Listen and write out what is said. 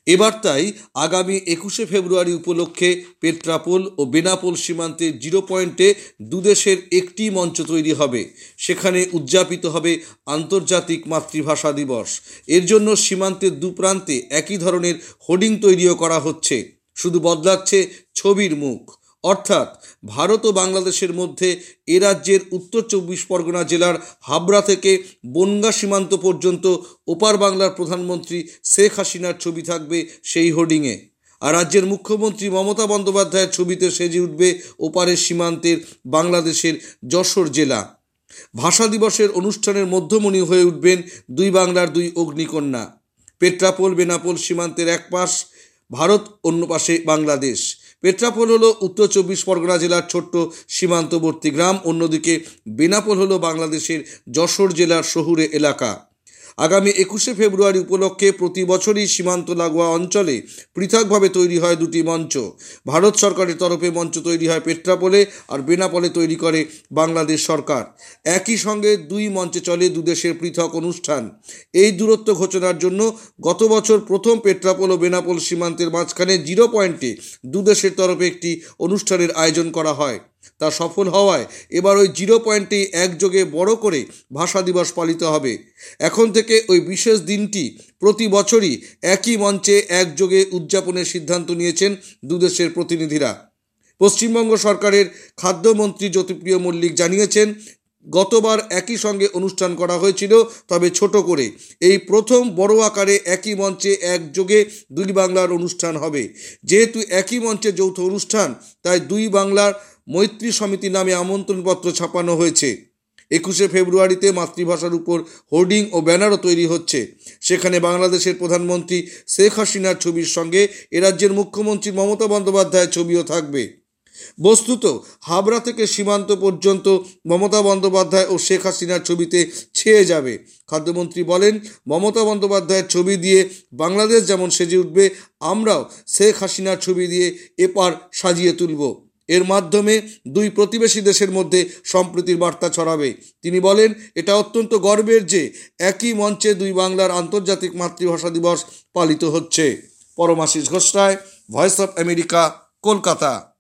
এবার তাই আগামী 21শে ফেব্রুয়ারি উপলক্ষে পেট্রাপোল ও বেনাপোল সীমান্তের 0 পয়েন্টে দুদেশের একটি মঞ্চ তৈরি হবে। সেখানে উদযাপিত হবে আন্তর্জাতিক মাতৃভাষা দিবস। এর জন্য সীমান্তের দুপ্রান্তে একই ধরনের হোর্ডিং তৈরিও করা হচ্ছে, শুধু বদলাচ্ছে ছবির মুখ। অর্থাৎ ভারত ও বাংলাদেশের মধ্যে এ রাজ্যের উত্তর 24 পরগনা জেলার হাবড়া থেকে বনগাঁ সীমান্ত পর্যন্ত ওপার বাংলার প্রধানমন্ত্রী শেখ হাসিনার ছবি থাকবে সেই হোর্ডিংয়ে। আর রাজ্যের মুখ্যমন্ত্রী মমতা বন্দ্যোপাধ্যায়ের ছবিতে সেজে উঠবে ওপারের সীমান্তের বাংলাদেশের যশোর জেলা। ভাষা দিবসের অনুষ্ঠানের মধ্যমণি হয়ে উঠবেন দুই বাংলার দুই অগ্নিকন্যা। পেট্রাপোল বেনাপোল সীমান্তের এক পাশ ভারত, অন্য পাশে বাংলাদেশ। পেট্রাপোল হলো উত্তর 24 পরগনা জেলার ছোট্ট সীমান্তবর্তী গ্রাম, অন্যদিকে বেনাপোল হলো বাংলাদেশের যশোর জেলার শহুরে এলাকা। আগামী 21শে ফেব্রুয়ারি উপলক্ষে প্রতি বছরই সীমান্ত লাগোয়া অঞ্চলে পৃথকভাবে তৈরি হয় দুটি মঞ্চ। ভারত সরকারের তরফে মঞ্চ তৈরি হয় পেট্রাপোলে, আর বেনাপোলে তৈরি করে বাংলাদেশ সরকার। একই সঙ্গে দুই মঞ্চে চলে দুদেশের পৃথক অনুষ্ঠান। এই দূরত্ব ঘোষণার জন্য গত বছর প্রথম পেট্রাপোল ও বেনাপোল সীমান্তের মাঝখানে 0 পয়েন্টে দুদেশের তরফে একটি অনুষ্ঠানের আয়োজন করা হয়। তা সফল হওয়ায় এবার ওই 0 পয়েন্টেই একযোগে বড় করে ভাষা দিবস পালিত হবে। এখন থেকে ওই বিশেষ দিনটি প্রতি বছরই একই মঞ্চে একযোগে উদযাপনের সিদ্ধান্ত নিয়েছেন দুদেশের প্রতিনিধিরা। পশ্চিমবঙ্গ সরকারের খাদ্যমন্ত্রী জ্যোতিপ্রিয় মল্লিক জানিয়েছেন, গতবার একই সঙ্গে অনুষ্ঠান করা হয়েছিল, তবে ছোট করে। এই প্রথম বড় আকারে একই মঞ্চে একযোগে দুই বাংলার অনুষ্ঠান হবে। যেহেতু একই মঞ্চে যৌথ অনুষ্ঠান, তাই দুই বাংলার মৈত্রী সমিতি নামে আমন্ত্রণপত্র ছাপানো হয়েছে। 21শে ফেব্রুয়ারিতে মাতৃভাষার উপর হোর্ডিং ও ব্যানারও তৈরি হচ্ছে। সেখানে বাংলাদেশের প্রধানমন্ত্রী শেখ হাসিনার ছবির সঙ্গে এ রাজ্যের মুখ্যমন্ত্রী মমতা বন্দ্যোপাধ্যায়ের ছবিও থাকবে। বস্তুত হাবড়া থেকে সীমান্ত পর্যন্ত মমতা বন্দ্যোপাধ্যায় ও শেখ হাসিনার ছবিতে ছেয়ে যাবে। খাদ্যমন্ত্রী বলেন, মমতা বন্দ্যোপাধ্যায়ের ছবি দিয়ে বাংলাদেশ যেমন সেজে উঠবে, আমরাও শেখ হাসিনার ছবি দিয়ে এপার সাজিয়ে তুলব। এর মাধ্যমে দুই প্রতিবেশী দেশের মধ্যে সম্প্রীতির বার্তা ছড়াবে। তিনি বলেন, এটা অত্যন্ত গর্বের যে একই মঞ্চে দুই বাংলার আন্তর্জাতিক মাতৃভাষা দিবস পালিত হচ্ছে। Paramashis Ghosh Roy, voice of America, Kolkata.